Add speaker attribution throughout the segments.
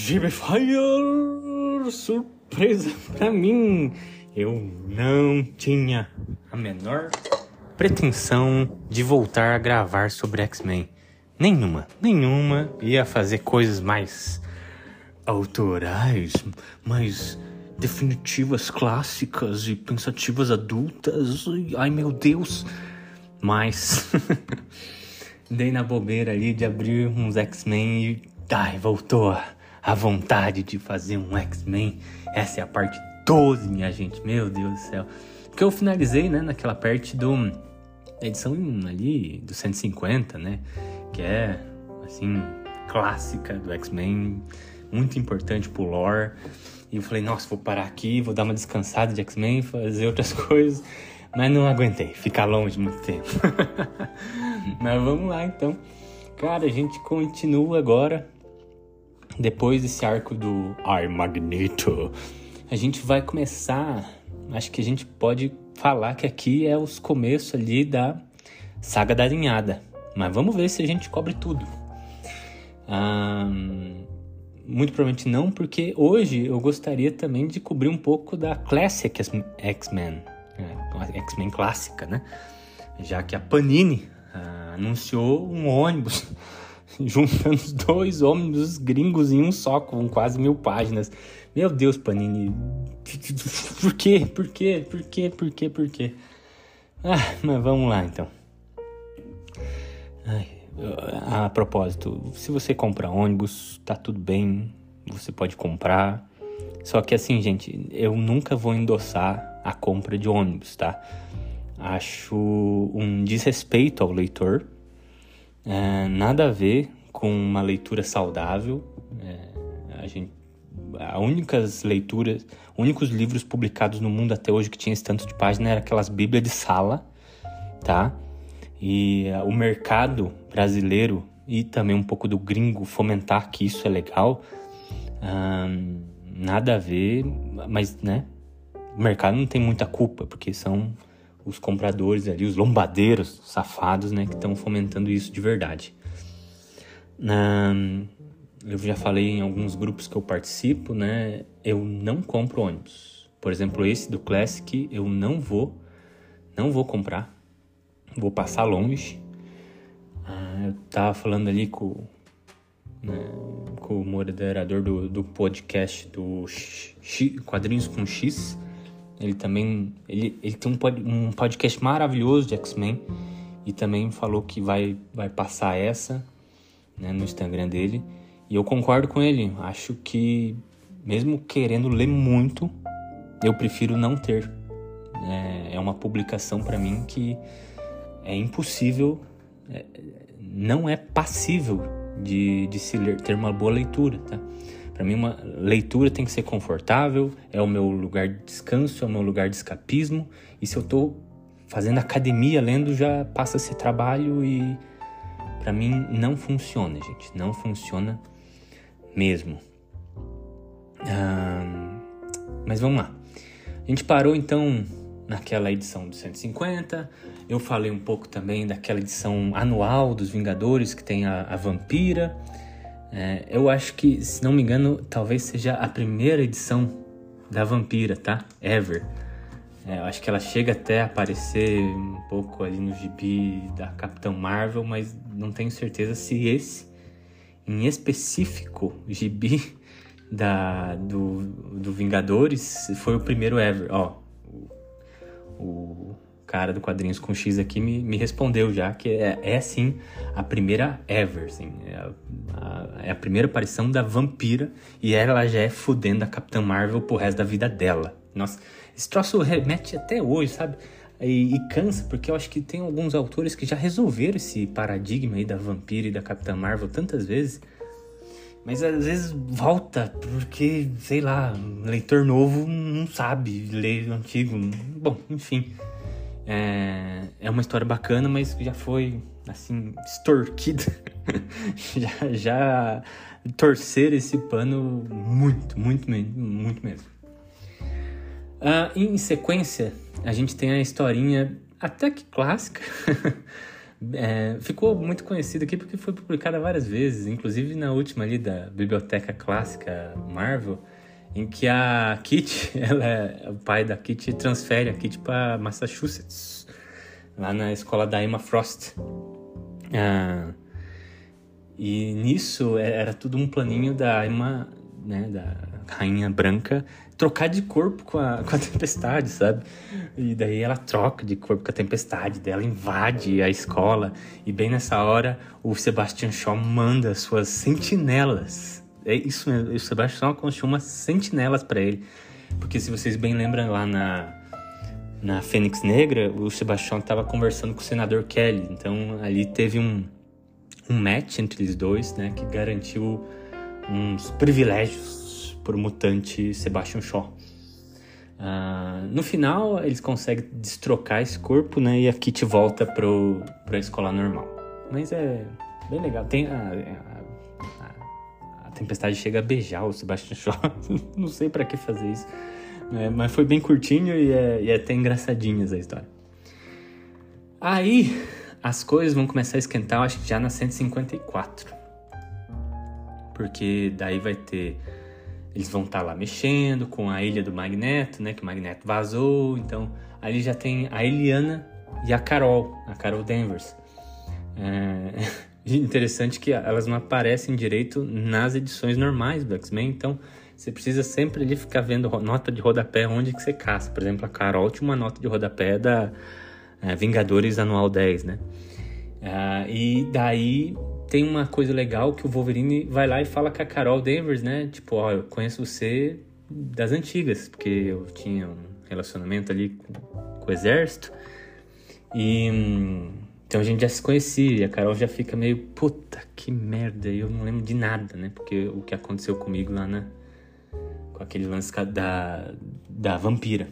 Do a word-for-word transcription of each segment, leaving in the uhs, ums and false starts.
Speaker 1: Gibifire, surpresa pra mim. Eu não tinha a menor pretensão de voltar a gravar sobre X-Men. Nenhuma, nenhuma. Ia fazer coisas mais autorais, mais definitivas, clássicas e pensativas adultas. Ai, meu Deus. Mas dei na bobeira ali de abrir uns X-Men e ai, voltou a, a vontade de fazer um X-Men. Essa é a parte doze, minha gente. Meu Deus do céu. Porque eu finalizei, né, naquela parte do da edição ali do cento e cinquenta, né? Que é, assim, clássica do X-Men. Muito importante pro lore. E eu falei, nossa, vou parar aqui, vou dar uma descansada de X-Men, fazer outras coisas. Mas não aguentei, ficar longe muito tempo. Mas vamos lá, então. Cara, a gente continua agora. Depois desse arco do Ai Magneto, a gente vai começar... Acho que a gente pode falar que aqui é os começos ali da Saga da Alinhada. Mas vamos ver se a gente cobre tudo. Ah, muito provavelmente não, porque hoje eu gostaria também de cobrir um pouco da Classic X-Men. É, X-Men clássica, né? Já que a Panini ah, anunciou um ônibus juntando os dois ônibus gringos em um só, com quase mil páginas. Meu Deus, Panini, por quê? Por quê? Por quê? Por quê? Por quê? Ah, mas vamos lá, então. Ai, a propósito, se você compra ônibus, tá tudo bem, você pode comprar. Só que assim, gente, eu nunca vou endossar a compra de ônibus, tá? Acho um desrespeito ao leitor. É, nada a ver com uma leitura saudável. É, a gente, a únicas leituras, únicos livros publicados no mundo até hoje que tinha esse tanto de página eram aquelas bíblias de sala, tá? E uh, o mercado brasileiro e também um pouco do gringo fomentar que isso é legal, uh, nada a ver, mas, né? O mercado não tem muita culpa, porque são os compradores ali, os lombadeiros safados, né, que estão fomentando isso de verdade. Um, eu já falei em alguns grupos que eu participo, né, eu não compro ônibus. Por exemplo, esse do Classic eu não vou, não vou comprar, vou passar longe. Uh, eu tava falando ali com, né, com o moderador do, do podcast do X, Quadrinhos com X. Ele também ele, ele tem um, pod, um podcast maravilhoso de X-Men e também falou que vai, vai passar essa, né, no Instagram dele. E eu concordo com ele. Acho que, mesmo querendo ler muito, eu prefiro não ter. É, é uma publicação para mim que é impossível, é, não é passível de, de se ler, ter uma boa leitura, tá? Para mim, uma leitura tem que ser confortável, é o meu lugar de descanso, é o meu lugar de escapismo. E se eu tô fazendo academia lendo, já passa a ser trabalho e para mim não funciona, gente. Não funciona mesmo. Ah, mas vamos lá. A gente parou, então, naquela edição do cento e cinquenta. Eu falei um pouco também daquela edição anual dos Vingadores, que tem a, a Vampira. É, eu acho que, se não me engano, talvez seja a primeira edição da Vampira, tá? Ever. É, eu acho que ela chega até a aparecer um pouco ali no gibi da Capitã Marvel, mas não tenho certeza se esse, em específico, gibi da, do, do Vingadores, foi o primeiro Ever. Ó, o, o cara do Quadrinhos com X aqui me, me respondeu já que é, é sim a primeira ever, assim, é a, a, é a primeira aparição da Vampira e ela já é fudendo a Capitã Marvel pro resto da vida dela. Nossa, esse troço remete até hoje, sabe? E, e cansa, porque eu acho que tem alguns autores que já resolveram esse paradigma aí da Vampira e da Capitã Marvel tantas vezes, mas às vezes volta porque, sei lá, um leitor novo não sabe ler o antigo. Bom, enfim... É, é uma história bacana, mas já foi, assim, extorquida. já, já torcer esse pano muito, muito, muito mesmo. Uh, em sequência, a gente tem a historinha até que clássica É, ficou muito conhecido aqui porque foi publicada várias vezes, inclusive na última ali da Biblioteca Clássica Marvel, em que a Kitty, ela é, o pai da Kitty transfere a Kitty para Massachusetts, lá na escola da Emma Frost. Ah, e nisso era tudo um planinho da Emma, né, da Rainha Branca, trocar de corpo com a, com a Tempestade, sabe? E daí ela troca de corpo com a Tempestade, daí ela invade a escola, e bem nessa hora o Sebastian Shaw manda suas sentinelas. É isso mesmo, o Sebastian construiu umas sentinelas para ele, porque se vocês bem lembram lá na, na Fênix Negra, o Sebastian estava conversando com o senador Kelly, então ali teve um, um match entre eles dois, né, que garantiu uns privilégios por mutante Sebastian Shaw. Uh, no final, eles conseguem destrocar esse corpo, né? E a Kitty volta pro, pra escola normal. Mas é bem legal. Tem a, a, a, a Tempestade chega a beijar o Sebastian Shaw. Não sei pra que fazer isso. É, mas foi bem curtinho e é, e é até engraçadinhas a história. Aí, as coisas vão começar a esquentar, eu acho que já na cento e cinquenta e quatro. Porque daí vai ter... Eles vão estar lá mexendo com a ilha do Magneto, né? Que o Magneto vazou. Então, ali já tem a Eliana e a Carol. A Carol Danvers. É interessante que elas não aparecem direito nas edições normais do X-Men. Então, você precisa sempre ali ficar vendo nota de rodapé onde que você caça. Por exemplo, a Carol tinha uma nota de rodapé da é, Vingadores Anual dez, né? É, e daí... Tem uma coisa legal que o Wolverine vai lá e fala com a Carol Danvers, né? Tipo, ó, eu conheço você das antigas, porque eu tinha um relacionamento ali com, com o exército. E hum, então a gente já se conhecia, e a Carol já fica meio, puta, que merda, eu não lembro de nada, né? Porque o que aconteceu comigo lá na, com aquele lance da, da vampira.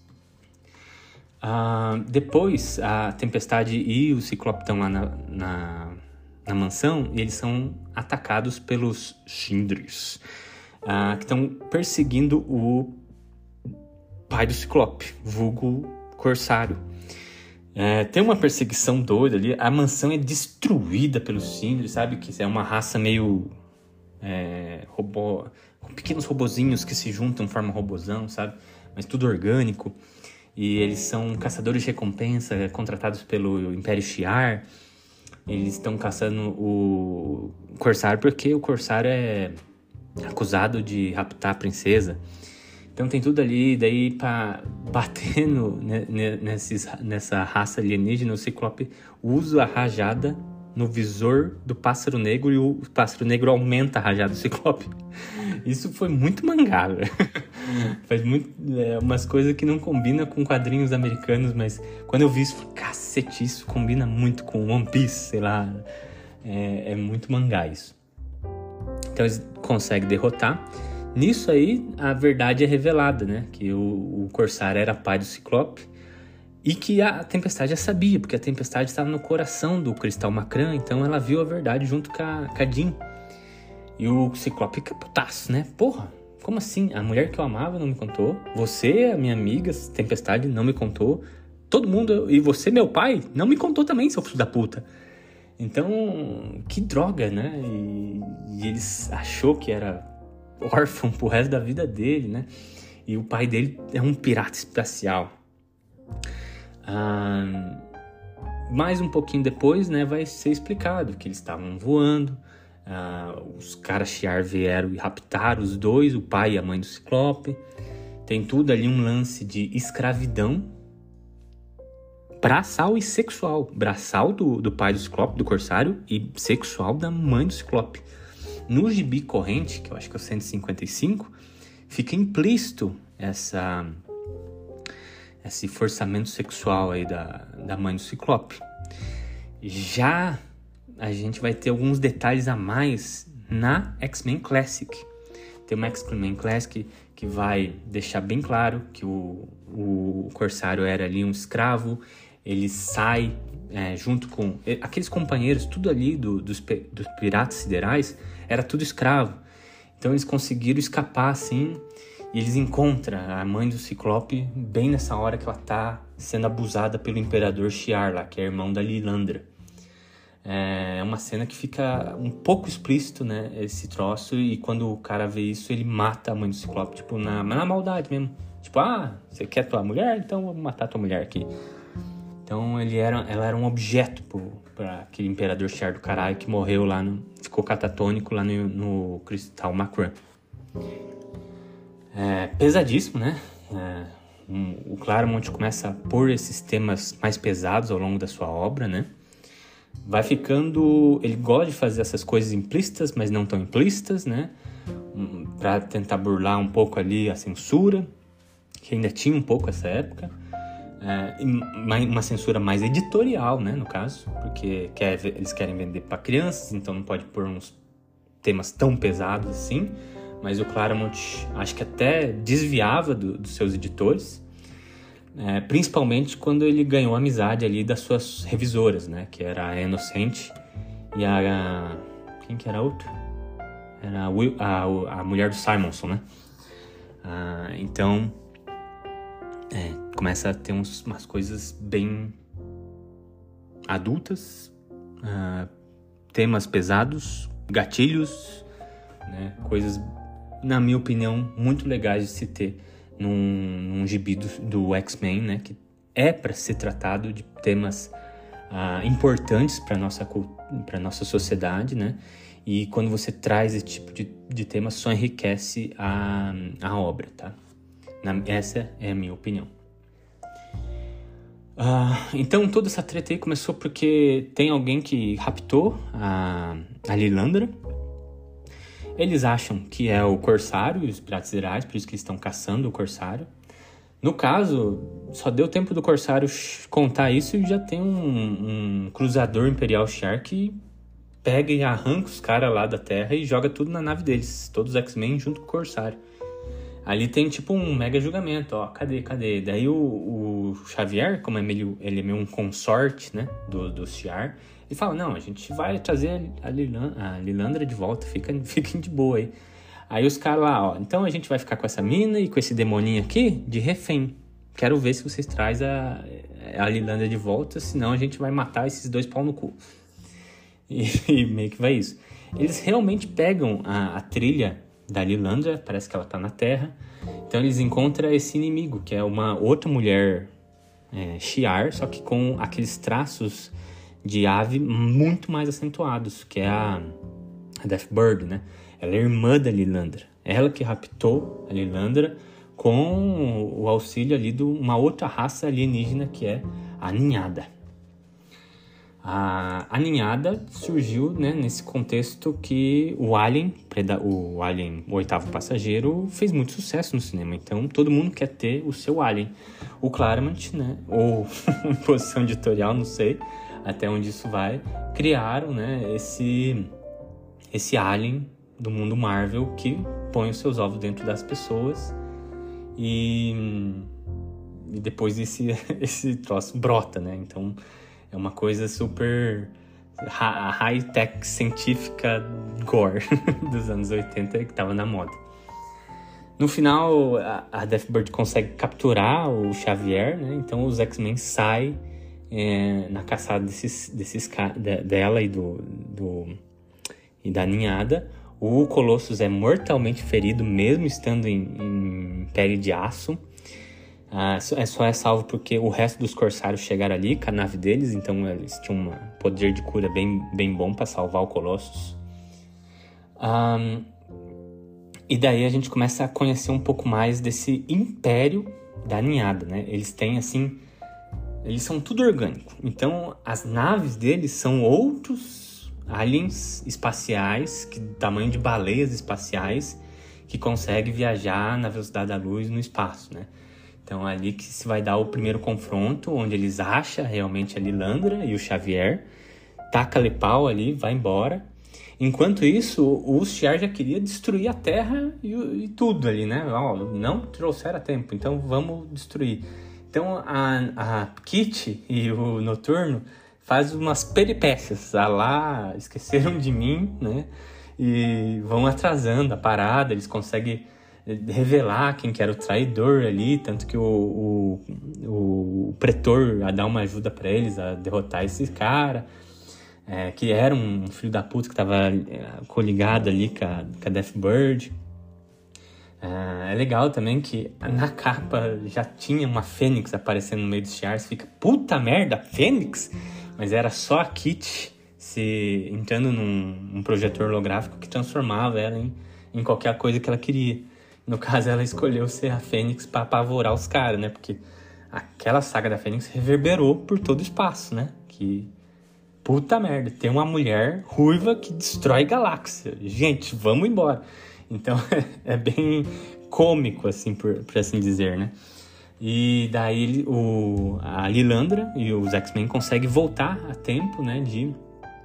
Speaker 1: Ah, depois, a Tempestade e o Ciclope estão lá na... na na mansão, e eles são atacados pelos Sindris, uh, que estão perseguindo o pai do Ciclope, vulgo Corsário. Uh, tem uma perseguição doida ali, a mansão é destruída pelos Sindris, sabe? Que é uma raça meio... É, robô, com pequenos robozinhos que se juntam, formam robozão, sabe? Mas tudo orgânico. E eles são caçadores de recompensa, contratados pelo Império Shi'ar. Eles estão caçando o Corsário porque o Corsário é acusado de raptar a princesa. Então tem tudo ali, daí pra bater no, nesses, nessa raça alienígena, o Ciclope usa a rajada no visor do Pássaro Negro e o Pássaro Negro aumenta a rajada do Ciclope. Isso foi muito mangá, velho. Faz muito, é, umas coisas que não combinam com quadrinhos americanos, mas quando eu vi isso, falei, cacete, isso combina muito com One Piece, sei lá. É, é muito mangá isso. Então eles conseguem derrotar. Nisso aí, a verdade é revelada, né? Que o, o Corsário era pai do Ciclope e que a Tempestade já sabia, porque a Tempestade estava no coração do Cristal Macrã, então ela viu a verdade junto com a, com a Jean. E o Ciclope fica putaço, né? Porra, como assim? A mulher que eu amava não me contou. Você, a minha amiga, Tempestade, não me contou. Todo mundo, e você, meu pai, não me contou também, seu filho da puta. Então, que droga, né? E, e ele achou que era órfão pro resto da vida dele, né? E o pai dele é um pirata espacial. Ah, mais um pouquinho depois, né, vai ser explicado que eles estavam voando. Ah, os caras Shi'ar vieram e raptaram os dois, o pai e a mãe do Ciclope. Tem tudo ali um lance de escravidão braçal e sexual. Braçal do, do pai do Ciclope, do Corsário, e sexual da mãe do Ciclope. No gibi corrente, que eu acho que é o cento e cinquenta e cinco, fica implícito essa, esse forçamento sexual aí da, da mãe do Ciclope. Já a gente vai ter alguns detalhes a mais na X-Men Classic. Tem uma X-Men Classic que vai deixar bem claro que o, o Corsário era ali um escravo. Ele sai é, junto com aqueles companheiros, tudo ali do, dos, dos piratas siderais, era tudo escravo. Então eles conseguiram escapar assim, e eles encontram a mãe do Ciclope bem nessa hora que ela tá sendo abusada pelo Imperador Shi'ar lá, que é irmão da Lilandra. É uma cena que fica um pouco explícito, né, esse troço, e quando o cara vê isso, ele mata a mãe do Ciclope, tipo, na, na maldade mesmo. Tipo, ah, você quer tua mulher? Então eu vou matar tua mulher aqui. Então ele era, ela era um objeto para aquele imperador Shi'ar do caralho que morreu lá, no, ficou catatônico lá no, no Cristal Macron. É pesadíssimo, né? É, um, o Claremont começa a pôr esses temas mais pesados ao longo da sua obra, né? Vai ficando... Ele gosta de fazer essas coisas implícitas, mas não tão implícitas, né? Um, para tentar burlar um pouco ali a censura, que ainda tinha um pouco essa época. É, uma censura mais editorial, né, no caso, porque quer, eles querem vender para crianças, então não pode pôr uns temas tão pesados assim, mas o Claremont acho que até desviava do, dos seus editores, é, principalmente quando ele ganhou a amizade ali das suas revisoras, né, que era a Innocent e a... quem que era a outra? Era a, a, a mulher do Simonson, né? Ah, então... É, começa a ter uns, umas coisas bem adultas, uh, temas pesados, gatilhos, né, coisas, na minha opinião, muito legais de se ter num, num gibi do, do X-Men, né, que é para ser tratado de temas uh, importantes para nossa para nossa sociedade, né, e quando você traz esse tipo de, de tema só enriquece a, a obra, tá? Na, essa é a minha opinião. Uh, então toda essa treta aí começou porque tem alguém que raptou a, a Lilandra. Eles acham que é o Corsário e os Piratas Zerais, por isso que eles estão caçando o Corsário. No caso, só deu tempo do Corsário contar isso e já tem um, um cruzador Imperial Shi'ar que pega e arranca os caras lá da Terra e joga tudo na nave deles, todos os X-Men junto com o Corsário. Ali tem tipo um mega julgamento, ó, cadê, cadê? Daí o, o Xavier, como é meio, ele é meio um consorte, né, do, do Shi'ar, ele fala, não, a gente vai trazer a, Lilan, a Lilandra de volta, fica, fiquem de boa aí. Aí os caras lá, ó, então a gente vai ficar com essa mina e com esse demoninho aqui de refém. Quero ver se vocês trazem a, a Lilandra de volta, senão a gente vai matar esses dois pau no cu. E, e meio que vai isso. Eles realmente pegam a, a trilha da Lilandra, parece que ela tá na Terra. Então eles encontram esse inimigo, que é uma outra mulher é, Shi'ar, só que com aqueles traços de ave muito mais acentuados, que é a, a Deathbird, né? Ela é irmã da Lilandra. Ela que raptou a Lilandra com o auxílio ali de uma outra raça alienígena, que é a Ninhada. A, a Ninhada surgiu, né, nesse contexto que o Alien, o Alien, o oitavo passageiro, fez muito sucesso no cinema. Então, todo mundo quer ter o seu Alien. O Claremont, né, ou em posição editorial, não sei até onde isso vai, criaram, né, esse, esse Alien do mundo Marvel que põe os seus ovos dentro das pessoas e, e depois esse, esse troço brota, né? Então... é uma coisa super high-tech, científica, gore dos anos oitenta que estava na moda. No final, a, a Deathbird consegue capturar o Xavier, né? Então os X-Men saem é, na caçada desses, desses, de, dela e, do, do, e da Ninhada. O Colossus é mortalmente ferido, mesmo estando em, em pele de aço. Ah, é só é salvo porque o resto dos corsários chegaram ali com a nave deles, então eles tinham um poder de cura bem, bem bom para salvar o Colossus. Um, e daí a gente começa a conhecer um pouco mais desse império da Ninhada, né? Eles têm assim, eles são tudo orgânico. Então as naves deles são outros aliens espaciais, que tamanho de baleias espaciais, que conseguem viajar na velocidade da luz no espaço, né? Então é ali que se vai dar o primeiro confronto, onde eles acham realmente a Lilandra e o Xavier, taca-lhe pau ali, vai embora. Enquanto isso, o Shi'ar já queria destruir a Terra e, e tudo ali, né? Ó, não trouxeram a tempo, então vamos destruir. Então a, a Kitty e o Noturno fazem umas peripécias, ah lá, esqueceram de mim, né? E vão atrasando a parada, eles conseguem revelar quem que era o traidor ali, tanto que o, o, o pretor a dar uma ajuda para eles a derrotar esse cara. é, que era um filho da puta que estava coligado ali com a, com a Deathbird. É, é legal também que na capa já tinha uma Fênix aparecendo no meio dos tiares. Fica, puta merda, Fênix? Mas era só a Kitty se entrando num um projetor holográfico que transformava ela em, em qualquer coisa que ela queria. No caso, ela escolheu ser a Fênix pra apavorar os caras, né? Porque aquela saga da Fênix reverberou por todo o espaço, né? Que, puta merda, tem uma mulher ruiva que destrói galáxia. Gente, vamos embora. Então, é bem cômico, assim, por, por assim dizer, né? E daí o, a Lilandra e os X-Men conseguem voltar a tempo, né? De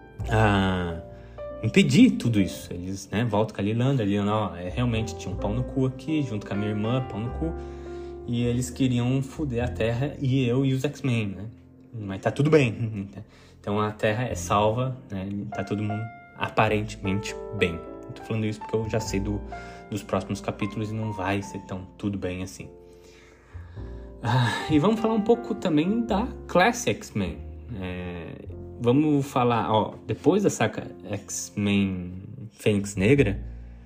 Speaker 1: a, impedir tudo isso. Eles, né, voltam com a Lilandra. A Lilandra, ó, é, realmente tinha um pau no cu aqui, junto com a minha irmã, pau no cu. E eles queriam foder a Terra e eu e os X-Men, né? Mas tá tudo bem. Então a Terra é salva, né? Tá todo mundo aparentemente bem. Eu tô falando isso porque eu já sei do, dos próximos capítulos e não vai ser tão tudo bem assim. Ah, e vamos falar um pouco também da classe X-Men. É, vamos falar, ó, depois da saga X-Men Fênix Negra,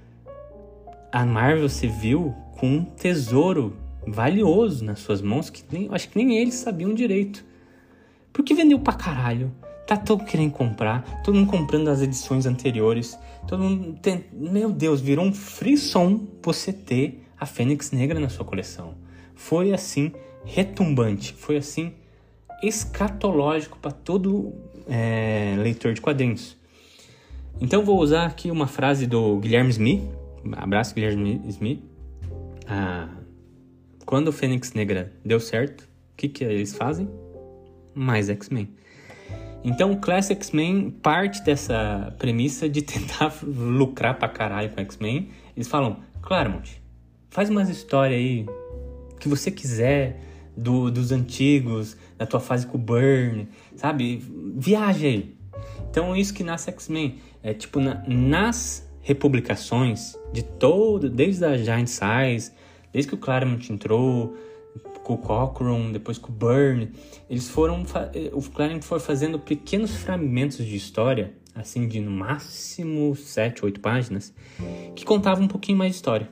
Speaker 1: a Marvel se viu com um tesouro valioso nas suas mãos que nem, acho que nem eles sabiam direito. Porque vendeu pra caralho. Tá todo mundo querendo comprar, todo mundo comprando as edições anteriores, todo mundo tem... Meu Deus, virou um frisson você ter a Fênix Negra na sua coleção. Foi assim, retumbante, foi assim, escatológico para todo é, leitor de quadrinhos. Então vou usar aqui uma frase do Guilherme Smith, abraço Guilherme Smith. Ah, quando o Fênix Negra deu certo, o que, que eles fazem? Mais X-Men. Então o Class X-Men parte dessa premissa de tentar lucrar pra caralho com X-Men. Eles falam, Claremont, faz umas histórias aí que você quiser do, dos antigos, da tua fase com o Byrne, sabe? Viaja aí. Então isso que nasce X-Men. É tipo, na, nas republicações de todo, desde a Giant Size, desde que o Claremont entrou, com o Cockrum, depois com o Byrne, eles foram, o Claremont foi fazendo pequenos fragmentos de história, assim, de no máximo sete, oito páginas, que contavam um pouquinho mais de história.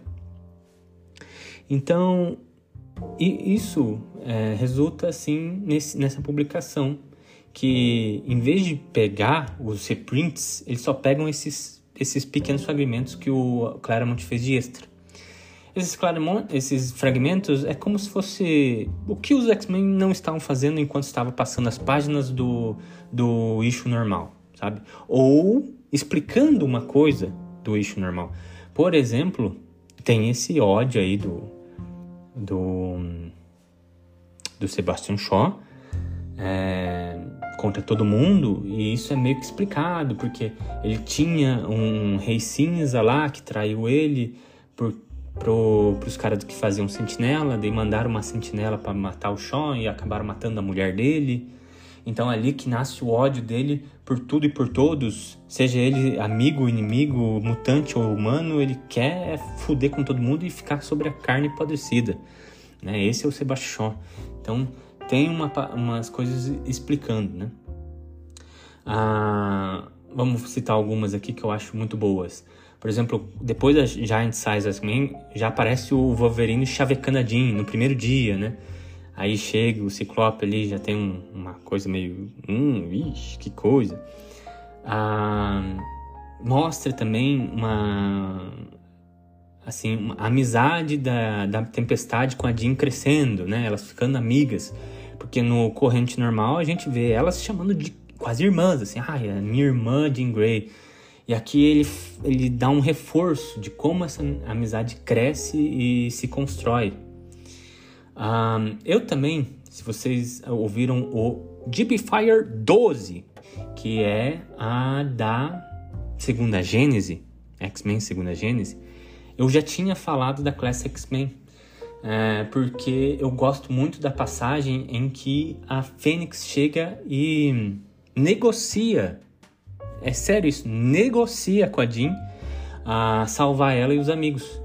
Speaker 1: Então, e isso é, resulta, assim, nesse, nessa publicação, que em vez de pegar os reprints, eles só pegam esses, esses pequenos fragmentos que o Claremont fez de extra. Esses, esses fragmentos é como se fosse o que os X-Men não estavam fazendo enquanto estavam passando as páginas do, do issue normal, sabe? Ou explicando uma coisa do issue normal. Por exemplo, tem esse ódio aí do, do, do Sebastian Shaw é, contra todo mundo, e isso é meio que explicado, porque ele tinha um rei cinza lá que traiu ele por Pro, pros caras que faziam sentinela, daí mandaram uma sentinela para matar o Sean e acabaram matando a mulher dele. Então é ali que nasce o ódio dele por tudo e por todos, seja ele amigo, inimigo, mutante ou humano, ele quer foder com todo mundo e ficar sobre a carne apodrecida, né? Esse é o Sebastian. Então tem uma, umas coisas explicando, né? Ah, vamos citar algumas aqui que eu acho muito boas. Por exemplo, depois da Giant Size X-Men, já aparece o Wolverine chavecando a Jean no primeiro dia, né? Aí chega o Ciclope ali, já tem um, uma coisa meio... Hum, ixi, que coisa. Ah, mostra também uma... Assim, uma amizade da, da Tempestade com a Jean crescendo, né? Elas ficando amigas. Porque no corrente normal a gente vê elas se chamando de quase irmãs, assim. Ah, é minha irmã Jean Grey. E aqui ele, ele dá um reforço de como essa amizade cresce e se constrói. Um, eu também, se vocês ouviram o G B Fire doze, que é a da Segunda Gênese, X-Men Segunda Gênese, eu já tinha falado da Classe X-Men, é, porque eu gosto muito da passagem em que a Fênix chega e negocia. É sério isso, negocia com a Jean a salvar ela e os amigos.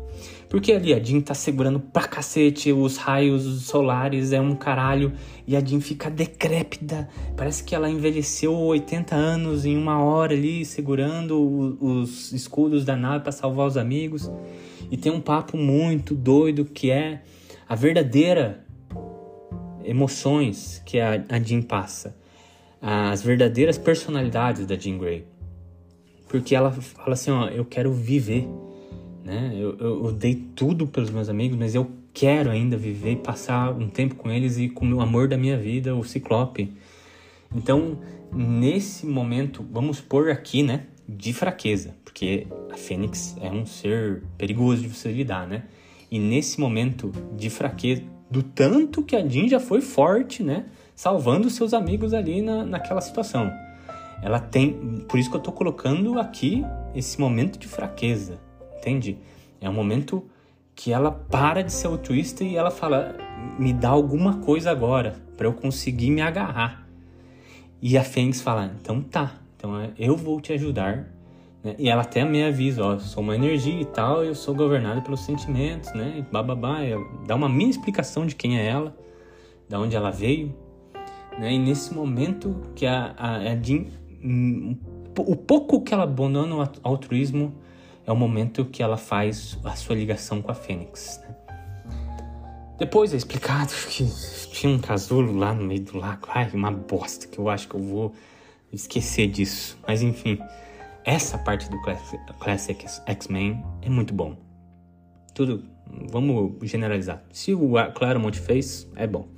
Speaker 1: Porque ali a Jean tá segurando pra cacete, os raios solares é um caralho, e a Jean fica decrépita. Parece que ela envelheceu oitenta anos em uma hora ali, segurando o, os escudos da nave pra salvar os amigos. E tem um papo muito doido que é a verdadeira emoções que a, a Jean passa. As verdadeiras personalidades da Jean Grey. Porque ela fala assim, ó, eu quero viver. Né? Eu, eu, eu dei tudo pelos meus amigos, mas eu quero ainda viver e passar um tempo com eles e com o amor da minha vida, o Ciclope. Então, nesse momento, vamos pôr aqui, né, de fraqueza, porque a Fênix é um ser perigoso de você lidar, né? E nesse momento de fraqueza, do tanto que a Jean já foi forte, né, salvando seus amigos ali na, naquela situação. Ela tem, por isso que eu tô colocando aqui esse momento de fraqueza. Entende? É um momento que ela para de ser altruísta e ela fala, me dá alguma coisa agora para eu conseguir me agarrar. E a Fênix fala, então tá, então eu vou te ajudar. Né? E ela até me avisa, ó, eu sou uma energia e tal, eu sou governada pelos sentimentos, né? E bababá, dá uma mini explicação de quem é ela, de onde ela veio. Né? E nesse momento que a, a, a Jean, o pouco que ela abandona o altruísmo, é o momento que ela faz a sua ligação com a Fênix. Né? Depois é explicado que tinha um casulo lá no meio do lago. Ai, uma bosta, que eu acho que eu vou esquecer disso. Mas enfim, essa parte do Classic X-Men é muito bom. Tudo, vamos generalizar. Se o Claremont fez, é bom.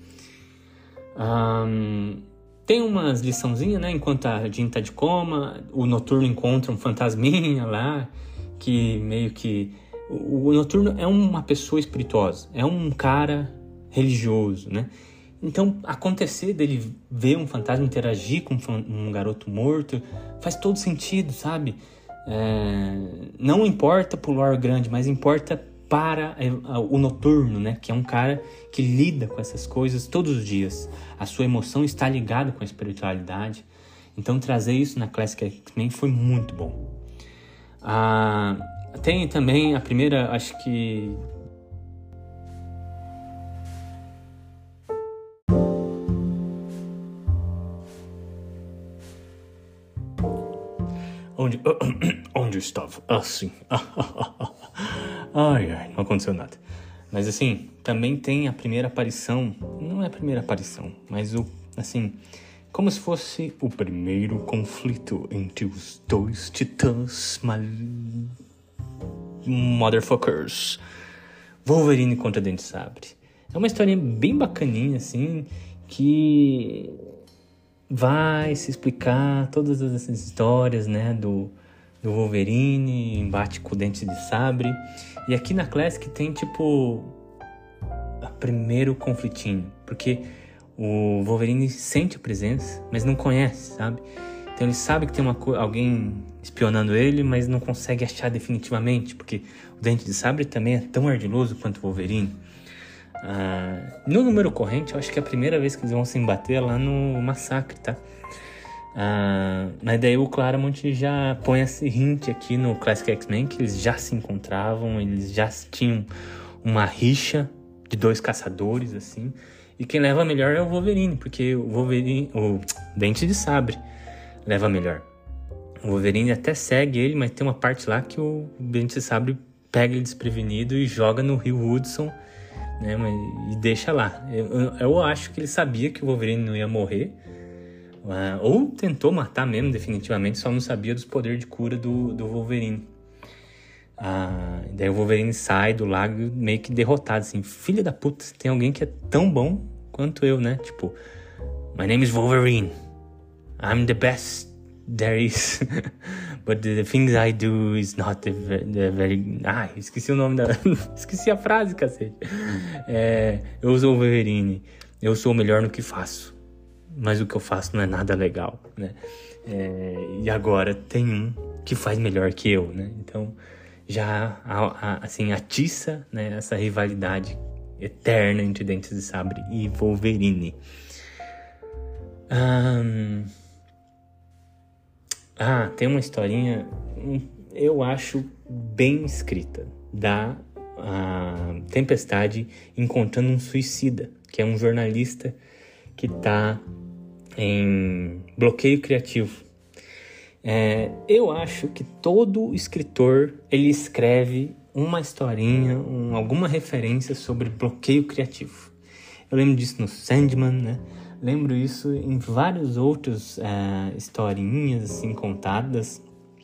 Speaker 1: Um, tem umas liçãozinhas, né? Enquanto a Jean tá de coma, o Noturno encontra um fantasminha lá, que meio que... O, o Noturno é uma pessoa espirituosa, é um cara religioso, né? Então, acontecer dele ver um fantasma interagir com um garoto morto faz todo sentido, sabe? É, não importa pro lore grande, mas importa para o Noturno, né? Que é um cara que lida com essas coisas todos os dias. A sua emoção está ligada com a espiritualidade. Então, trazer isso na Classic X-Men foi muito bom. Ah, tem também a primeira, acho que... Onde, onde eu estava? Assim. Ai, ai, não aconteceu nada. Mas assim, também tem a primeira aparição. Não é a primeira aparição, mas o, assim, como se fosse o primeiro conflito entre os dois titãs mal... motherfuckers. Wolverine contra Dente de Sabre. É uma historinha bem bacaninha, assim, que vai se explicar todas essas histórias, né, do, do Wolverine, embate com o Dente de Sabre. E aqui na Classic tem, tipo, o primeiro conflitinho, porque o Wolverine sente a presença, mas não conhece, sabe? Então ele sabe que tem uma co- alguém espionando ele, mas não consegue achar definitivamente, porque o Dente de Sabre também é tão ardiloso quanto o Wolverine. Ah, no número corrente, eu acho que é a primeira vez que eles vão se embater lá no Massacre, tá? Ah, mas daí o Claremont já põe esse hint aqui no Classic X-Men, que eles já se encontravam, eles já tinham uma rixa de dois caçadores, assim. E quem leva melhor é o Wolverine, porque o Wolverine, o Dente de Sabre leva melhor. O Wolverine até segue ele, mas tem uma parte lá que o Dente de Sabre pega ele desprevenido e joga no Rio Hudson, né, mas, e deixa lá. Eu, eu, eu acho que ele sabia que o Wolverine não ia morrer, uh, ou tentou matar mesmo definitivamente, só não sabia dos poderes de cura do, do Wolverine. Uh, daí o Wolverine sai do lago meio que derrotado, assim, filha da puta, tem alguém que é tão bom quanto eu, né? Tipo, my name is Wolverine, I'm the best there is, but the, the things I do is not the, the very... Ah, esqueci o nome da... esqueci a frase, cacete. É, eu sou o Wolverine, eu sou o melhor no que faço, mas o que eu faço não é nada legal, né? É, e agora tem um que faz melhor que eu, né? Então já a, a, assim, atiça, né, essa rivalidade eterna entre Dentes de Sabre e Wolverine. Um... Ah, tem uma historinha, eu acho, bem escrita da a Tempestade encontrando um suicida, que é um jornalista que está em bloqueio criativo. É, eu acho que todo escritor ele escreve uma historinha, um, alguma referência sobre bloqueio criativo. Eu lembro disso no Sandman, né? Lembro isso em vários outros uh, historinhas assim contadas.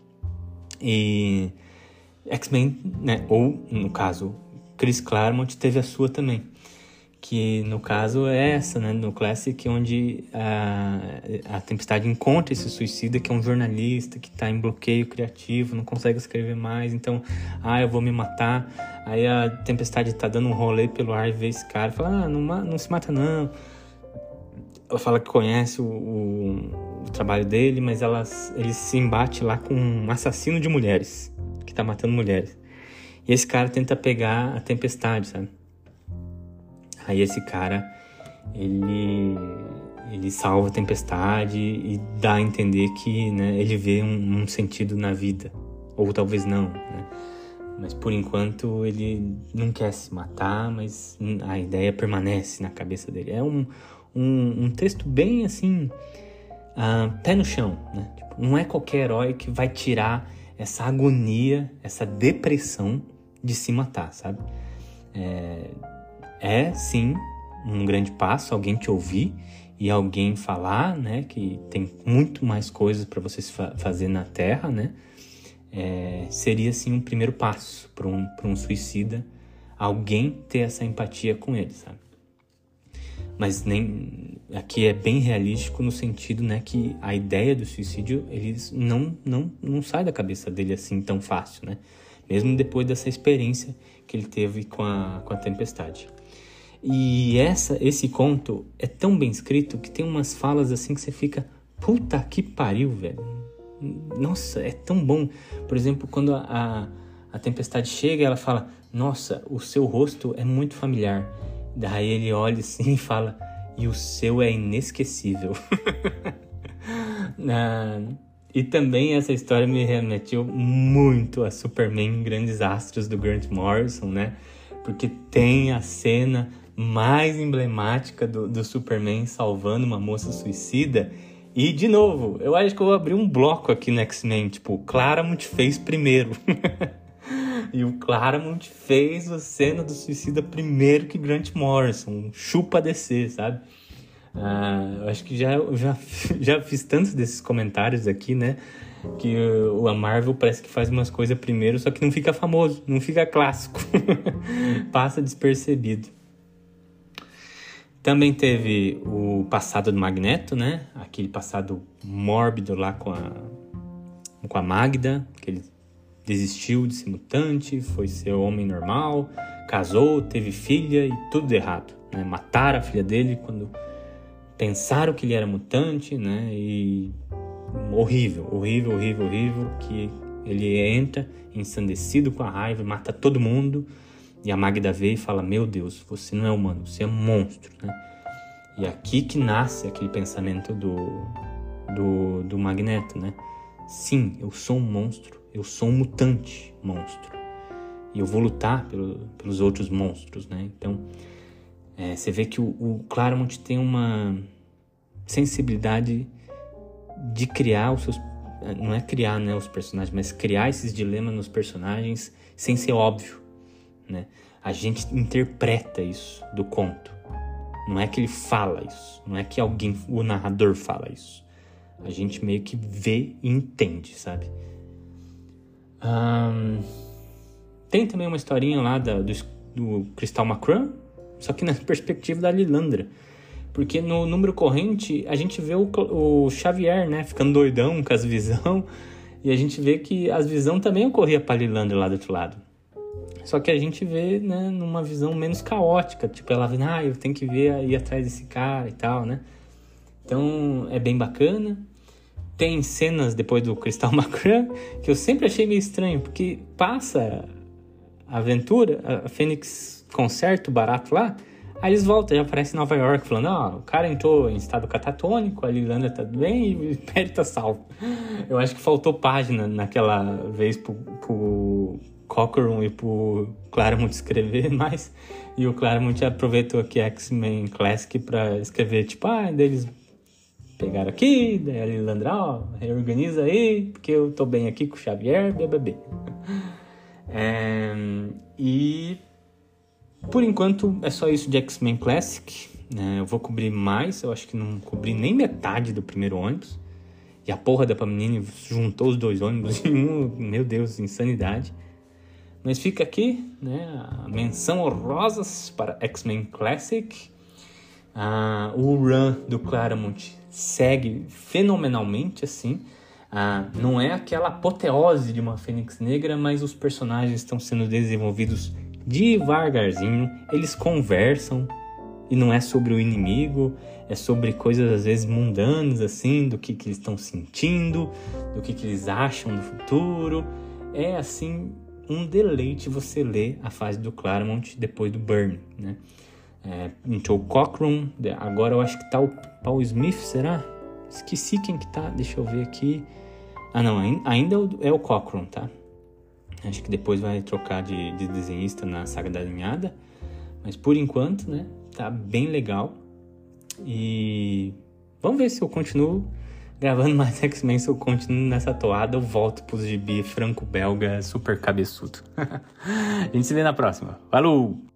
Speaker 1: E X-Men, né? Ou no caso Chris Claremont teve a sua também, que no caso é essa, né, no Classic, onde a, a Tempestade encontra esse suicida, que é um jornalista que está em bloqueio criativo, não consegue escrever mais, então, ah, eu vou me matar. Aí a Tempestade está dando um rolê pelo ar e vê esse cara, fala, ah, não, não se mata não. Ela fala que conhece o, o, o trabalho dele, mas ela, ele se embate lá com um assassino de mulheres, que está matando mulheres. E esse cara tenta pegar a Tempestade, sabe? Aí esse cara, ele, ele salva a Tempestade e dá a entender que, né, ele vê um, um sentido na vida. Ou talvez não, né? Mas por enquanto ele não quer se matar, mas a ideia permanece na cabeça dele. É um, um, um texto bem assim, uh, pé no chão, né? Tipo, não é qualquer herói que vai tirar essa agonia, essa depressão de se matar, sabe? É... É, sim, um grande passo, alguém te ouvir e alguém falar, né, que tem muito mais coisas para você fa- fazer na Terra, né? É, seria, sim, um primeiro passo para um, para um suicida, alguém ter essa empatia com ele, sabe? Mas nem, aqui é bem realístico no sentido, né, que a ideia do suicídio, ele não, não, não sai da cabeça dele assim tão fácil, né? Mesmo depois dessa experiência que ele teve com a, com a Tempestade. E essa, esse conto é tão bem escrito que tem umas falas assim que você fica, puta que pariu, velho. Nossa, é tão bom. Por exemplo, quando a, a, a Tempestade chega, ela fala, nossa, o seu rosto é muito familiar. Daí ele olha assim e fala, e o seu é inesquecível. ah, e também essa história me remeteu muito a Superman Grandes Astros do Grant Morrison, né? Porque tem a cena mais emblemática do, do Superman salvando uma moça suicida. E, de novo, eu acho que eu vou abrir um bloco aqui no X-Men. Tipo, Claremont fez primeiro. E o Claremont fez a cena do suicida primeiro que Grant Morrison. Chupa D C, sabe? Ah, eu acho que já, já, já fiz tantos desses comentários aqui, né? Que o, a Marvel parece que faz umas coisas primeiro, só que não fica famoso, não fica clássico. Passa despercebido. Também teve o passado do Magneto, né? Aquele passado mórbido lá com a, com a Magda, que ele desistiu de ser mutante, foi ser homem normal, casou, teve filha e tudo errado, né? Mataram a filha dele quando pensaram que ele era mutante, né? E horrível, horrível, horrível, horrível, que ele entra ensandecido com a raiva e mata todo mundo. E a Magda vê e fala, meu Deus, você não é humano, você é um monstro, né? E aqui que nasce aquele pensamento do, do, do Magneto, né? Sim, eu sou um monstro, eu sou um mutante monstro. E eu vou lutar pelo, pelos outros monstros, né? Então, é, você vê que o, o Claremont tem uma sensibilidade de criar os seus... Não é criar, né, os personagens, mas criar esses dilemas nos personagens sem ser óbvio, né? A gente interpreta isso do conto. Não é que ele fala isso. Não é que alguém, o narrador fala isso. A gente meio que vê e entende, sabe? Um, tem também uma historinha lá da, do, do Crystal Macron, só que na perspectiva da Lilandra. Porque no número corrente a gente vê o, o Xavier, né, ficando doidão com as visão. E a gente vê que as visão também ocorria para a Lilandra lá do outro lado. Só que a gente vê, né, numa visão menos caótica. Tipo, ela vendo, ah, eu tenho que ver, ir atrás desse cara e tal, né? Então, é bem bacana. Tem cenas depois do Crystal Macron que eu sempre achei meio estranho. Porque passa a aventura, a Fênix conserta o barato lá. Aí eles voltam, já aparece em Nova York, falando, ó, oh, o cara entrou em estado catatônico, a Lilandra tá bem e o Império tá salvo. Eu acho que faltou página naquela vez pro... pro
Speaker 2: Cockrum e pro Claremont escrever mais. E o Claremont aproveitou aqui X-Men Classic pra escrever, tipo, ah, deles pegaram aqui, daí a Lilandra, ó, reorganiza aí, porque eu tô bem aqui com o Xavier, bebê. É, e por enquanto é só isso de X-Men Classic, né? Eu vou cobrir mais, eu acho que não cobri nem metade do primeiro ônibus. E a porra da Panini juntou os dois ônibus em um, meu Deus, insanidade. Mas fica aqui, né, a menção honrosas para X-Men Classic. Ah, o run do Claremont segue fenomenalmente, assim. Ah, não é aquela apoteose de uma Fênix Negra, mas os personagens estão sendo desenvolvidos devagarzinho. Eles conversam e não é sobre o inimigo, é sobre coisas às vezes mundanas, assim, do que, que eles estão sentindo, do que, que eles acham do futuro. É, assim, um deleite você ler a fase do Claremont depois do Byrne, né? É, entrou o Cockrum, agora eu acho que tá o Paul Smith, será? Esqueci quem que tá, deixa eu ver aqui. Ah não, ainda é o Cockrum, tá? Acho que depois vai trocar de, de desenhista na Saga da Alinhada. Mas por enquanto, né, tá bem legal. E vamos ver se eu continuo gravando mais X-Men, se eu continuo nessa toada, eu volto pros gibi franco-belga super cabeçudo. A gente se vê na próxima. Falou!